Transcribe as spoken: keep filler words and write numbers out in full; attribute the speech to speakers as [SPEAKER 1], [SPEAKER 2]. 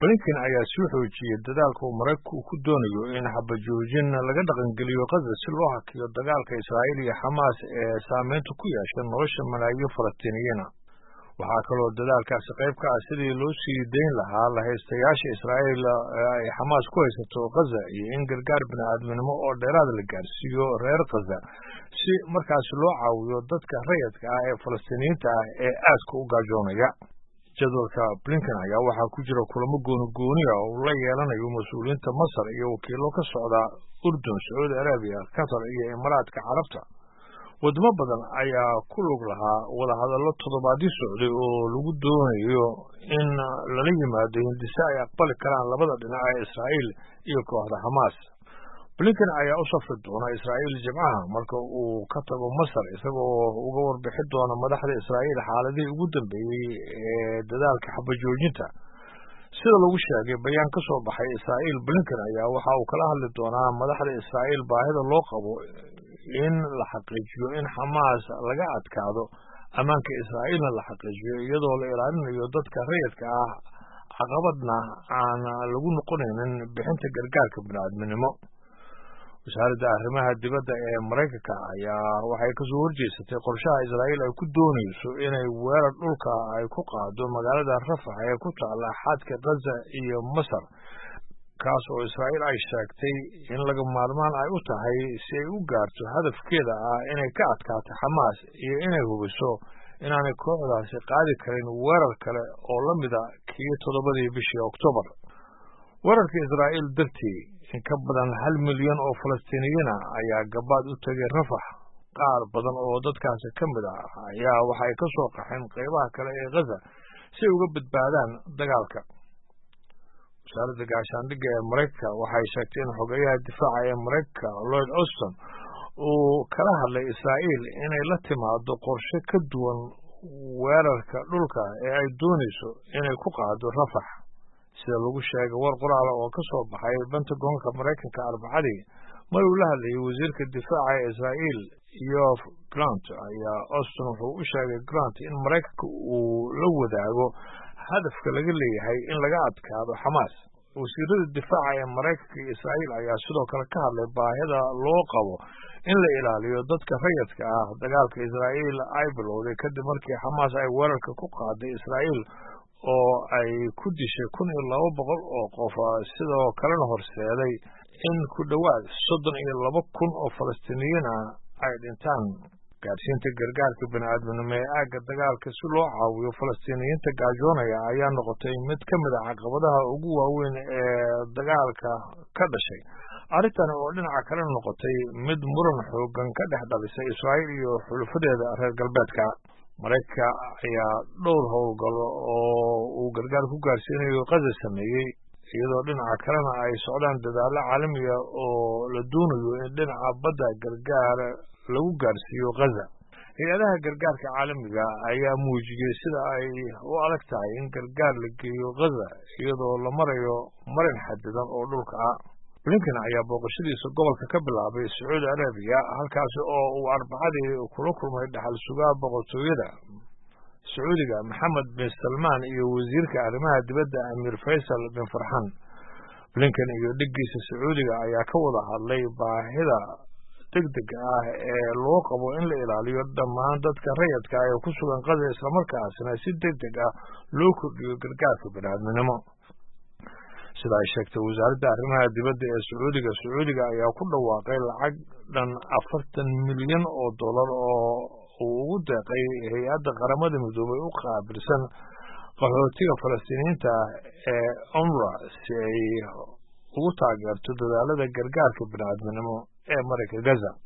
[SPEAKER 1] Blinken ayaa soo xoojiyay dadaalka uu Maraykanku ku doonayo in xabajoojin laga dhaqangeliyo Gaza si loo hakiyo dagaalka Israa'iil iyo Xamaas ee saameynta ku yeeshay nolosha malaayiin Falastiiniyiin ah. Waxaa kaloo dadaalkaasi qayb ka ah sidii loo sii dayn lahaa lahaystayaasha Israa'iil ee ay Xamaas ku haysato Gaza iyo in gargaar bini'aadminimo oo dheeraad la gaarsiiyo reer Gaza si markaas loo caawiyo dadka rayidka ah ee Falastiiniyiinta ah ee aadka u gaajoonaya. jadwalka Blinken ayaa waxaa ku jira kulamo gooni-gooni ah oo uu la yeelanayo mas'uuliyiinta Masar iyo wakiilo ka socda Urdun, Sacuudi Arabiya, Qatar iyo Imaaraadka Carabta. wadamo badan ayaa ku lug lahaa wadahadallo toddobaadyo socday oo lagu doonayo in lala yimaado hindise ay aqbali karaan labada dhinac ee Israa'iil iyo kooxda Xamaas. Blinken ayaa u safri doona Israa'iil Jimcaha marka uu ka tago Masar isagoo uga warbixin doona madaxda Israa'iil xaaladihii ugu dambeeyey ee dadaalka xabajoojinta. sida lagu sheegay bayaan ka soo baxay Israa'iil, Blinken ayaa waxa uu kala hadli doonaa madaxda Israa'iil baahida loo qabo in la xaqiijiyo in Xamaas laga adkaado ammaanka Israa'iilna la xaqiijiyo iyadoo la ilaalinayo dadka rayidka ah caqabadna aan lagu noqonaynin bixinta gargaarka bini'aadminimo. wasaaradda arrimaha dibadda ee Maraykanka ayaa waxay ka soo horjeesatay qorshaha Israa'iil ay ku doonayso inay weerar dhulka ay ku qaado magaalada Rafah ee ku taala xadka Gaza iyo Masar, kaas oo Israa'iil ay sheegtay in laga maarmaan ay u tahay si ay u gaarto hadafkeeda ah inay ka adkaato Xamaas iyo inay hubiso inaanay kooxdaasi qaadi karin weerar kale oo la mid ah kii toddobadii bishii Oktoobar. weerarka Israa'iil dartii in ka badan hal milyan oo Falastiiniyiin ah ayaa gabaad u tegay Rafah. qaar badan oo dadkaasi ka mid ah ayaa waxay ka soo qaxeen qaybaha kale ee Gaza si ay uga badbaadaan dagaalka. wasaaradda gaashaandhigga ee Maraykanka waxay sheegtay in xogeyaha difaaca ee Maraykanka Lloyd Austin uu kala hadlay Israa'iil inay la timaado qorshe ka duwan weerarka dhulka ee ay doonayso inay ku qaado Rafah. sida lagu sheegay war qoraal oo ka soo baxay Pentagonka Maraykanka Arbacadii mar uu la hadlayay wasiirka difaaca ee Israa'iil Yoav Gallant ayaa Austin wuxuu u sheegay Gallant in Maraykanka uu la wadaago hadafka laga leeyahay in laga adkaado Xamaas. wasiirada difaaca ee Maraykanka iyo Israa'iil ayaa sidoo kale ka hadlay baahida loo qabo in la ilaaliyo dadka rayidka ah dagaalka Israa'iil ay bilowday kadib markii Xamaas ay weerarka ku qaaday Israa'iil oo ay ku dishay kun iyo laba boqol oo qof, sidoo kalena horseeday in ku dhowaad soddon iyo laba kun oo Falastiiniyiin ah ay dhintaan. gaarsiinta gargaarka bini'aadminimo ee aagga dagaalka si loo caawiyo Falastiiniyiinta gaajoonaya ayaa noqotay mid ka mid ah caqabadaha ugu waaweyn ee dagaalka ka dhashay. arrintani oo dhinaca kale noqotay mid muran xoogan ka dhex dhalisay Israa'iil iyo xulafadeeda reer galbeedka. Maraykanka ayaa dhowr howlgallo oo uu gargaar ku gaarsiinayo Gaza sameeyey, iyadoo dhinaca kalena ay socdaan dadaallo caalami ah oo la doonayo in dhinaca badda gargaar lagu gaarsiiyo Gaza. hay-adaha gargaarka caalamiga ayaa muujiyey sida ay u adag tahay in gargaar la geeyo Gaza iyadoo la marayo marin xadidan oo dhulka ah. Blinken ayaa booqashadiisa gobolka ka bilaabay Sacuudi Arabiya, halkaas oo uu Arbacadii kula kulmay dhaxal sugaha boqortooyada Sacuudiga Maxamed bin Salmaan iyo wasiirka arrimaha dibadda Amiir Faysal bin Farxaan. Blinken iyo dhiggiisa Sacuudiga ayaa ka wada hadlay baahida degdega ah ee loo qabo in la ilaaliyo dhammaan dadka rayidka ah ee ku sugan Gaza, islamarkaasina si degdeg ah loo kordhiyo gargaarka bini'aadminimo. sida ay sheegtay wasaaradda arrimaha dibadda ee Sacuudiga, Sacuudiga ayaa ku dhawaaqay lacag dhan afartan milyan oo dollar oo uu ugu deeqay hay-adda qaramada midoobay u qaabilsan qaxootiga Falastiiniyiinta ee UNRWA si ay ugu taageerto dadaalada gargaarka bini'aadminimo ee marinka Gaza.